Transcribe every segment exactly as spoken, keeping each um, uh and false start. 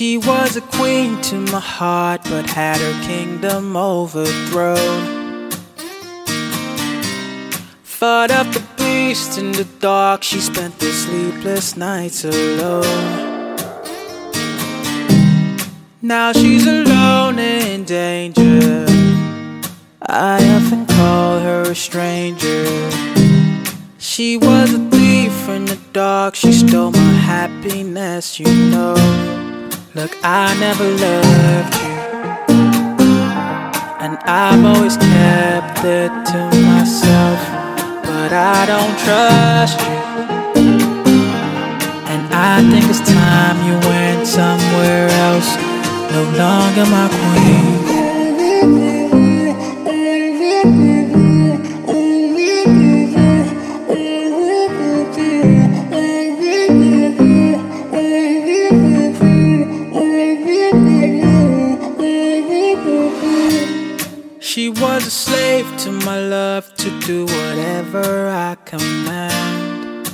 She was a queen to my heart, but had her kingdom overthrown. Fought up the beast in the dark, she spent the sleepless nights alone. Now she's alone in danger, I often call her a stranger. She was a thief in the dark, she stole my happiness, you know. Look, I never loved you, and I've always kept it to myself. But I don't trust you, and I think it's time you went somewhere else. No longer my queen. She was a slave to my love, to do whatever I command.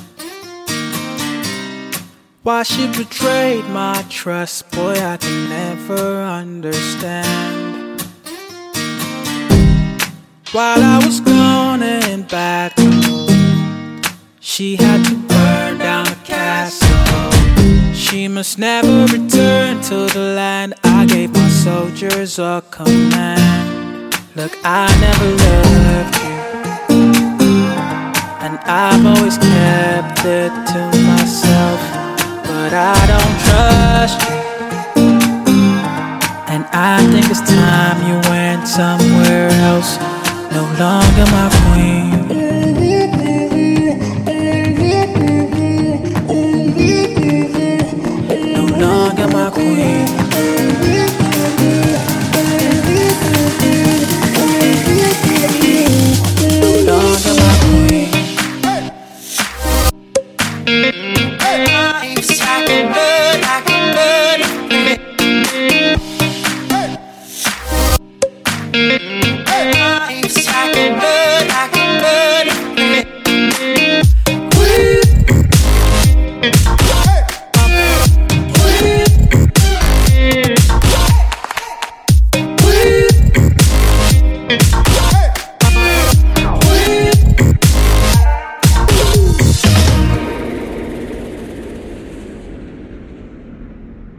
Why she betrayed my trust, boy, I can never understand. While I was gone and back home, she had to burn down the castle. She must never return to the land I gave my soldiers a command. Look, I never loved you, and I've always kept it to myself. But I don't trust you, and I think it's time you went somewhere else. No longer my queen. No longer my queen. Hey, hey, hey.